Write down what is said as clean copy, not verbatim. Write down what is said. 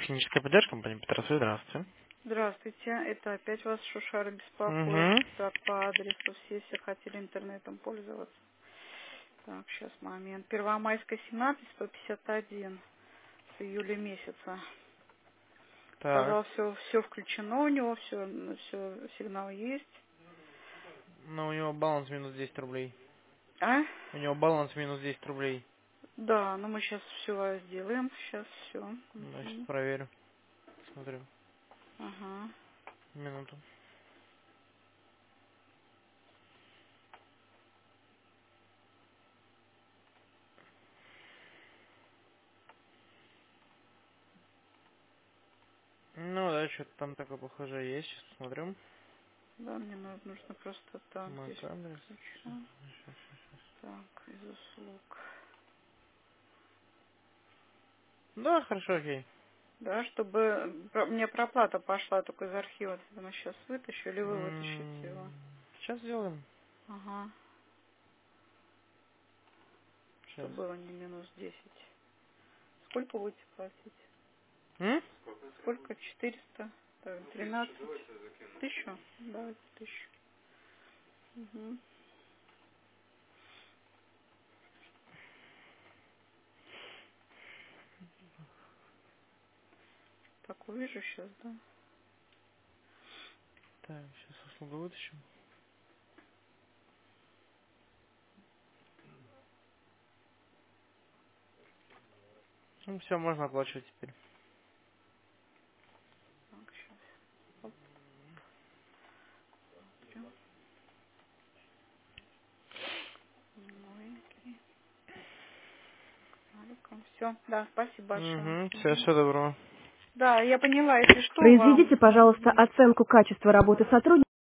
техническая поддержка, компания Петросвет, здравствуйте. Здравствуйте, это опять вас Шушара беспокоит. Угу. Так, по адресу все хотели интернетом пользоваться. Так, сейчас момент. Первомайская, 17, 151 с июля месяца. Так, Сказал, все включено у него, все сигнал есть. ну у него баланс минус 10 рублей. А? У него баланс минус 10 рублей. Да, но мы сейчас все сделаем. Сейчас все. Значит, проверю. Смотрю. Ага. Минуту. Ну да, что-то там такое похоже есть. Сейчас посмотрю. Да, мне нужно просто так Мой здесь адрес. подключу. Так, из услуг. Да, хорошо, окей. Да, чтобы мне проплата пошла только из архива. Это мы сейчас вытащу или вы вытащите его? Сейчас сделаем. Ага. Сейчас. Чтобы было не минус 10. Сколько будете платить? М? Сколько? 400? Так, 13? 1000? Давайте 1000. Угу. Так, увижу сейчас, да? Так, сейчас услугу вытащим. Ну все, можно оплачивать теперь. Так, сейчас. Оп, смотрю. Новенький. Все, да, спасибо большое. Угу, все, Угу. все доброго. Да, я поняла, если что, вам... Произведите, пожалуйста, оценку качества работы сотрудника.